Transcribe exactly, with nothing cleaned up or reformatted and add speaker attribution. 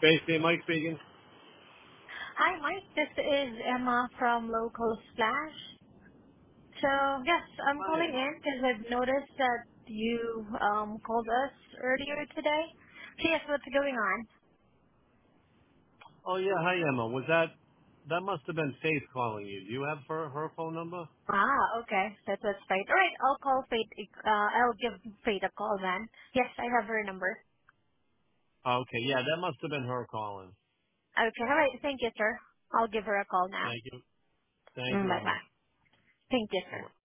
Speaker 1: Basically, Mike speaking.
Speaker 2: Hi, Mike. This is Emma from Local Splash. So, yes, I'm
Speaker 1: Hi,
Speaker 2: calling
Speaker 1: Emma.
Speaker 2: in because I've noticed that you um called us earlier today. So, yes, what's going on?
Speaker 1: Oh yeah, hi Emma. Was that that must have been Faith calling you? Do you have her her phone number?
Speaker 2: Ah, okay. That was Faith. All right, I'll call Faith. Uh, I'll give Faith a call then. Yes, I have her number.
Speaker 1: Oh, okay, yeah, that must have been her calling.
Speaker 2: Okay, all right. Thank you, sir. I'll give her a call now.
Speaker 1: Thank you. Thank
Speaker 2: Mm,
Speaker 1: you, Emma.
Speaker 2: bye-bye. Thank you,
Speaker 1: Bye
Speaker 2: sir.
Speaker 1: bye.